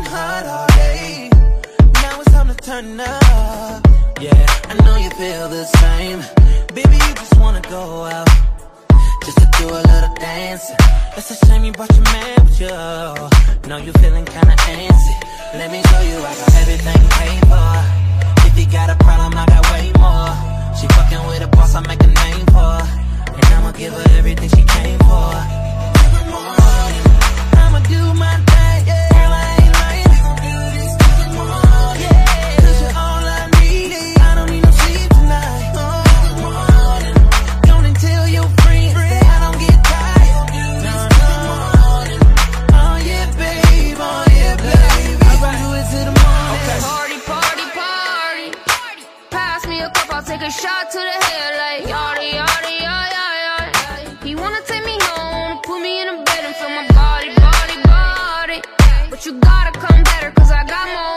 hard all day. Now it's time to turn up. Yeah, I know you feel the same. Baby, you just wanna go out just to do a little dancing. It's a shame you brought your man with you. Know you feeling kinda antsy. Let me show you I got everything paid for. If you got a problem, I got way more. She fucking with a boss, I make a name for her, and I'ma give her everything she came for. Every morning, I'ma do my thing, yeah. Girl, I ain't lying. We gon' do this till the morning, yeah. 'Cause you're all I need. I don't need no sleep tonight. Every morning, don't tell your friends that I don't get tired. No, no. Oh yeah, babe, oh yeah, babe. I gon' do it till the morning. Okay. Party, party, party. Pass me a cup, I'll take a shot to the head like yada, yada, yada, yada. He wanna take me home, put me in a bed and feel my body, body, body. But you gotta come better, 'cause I got more.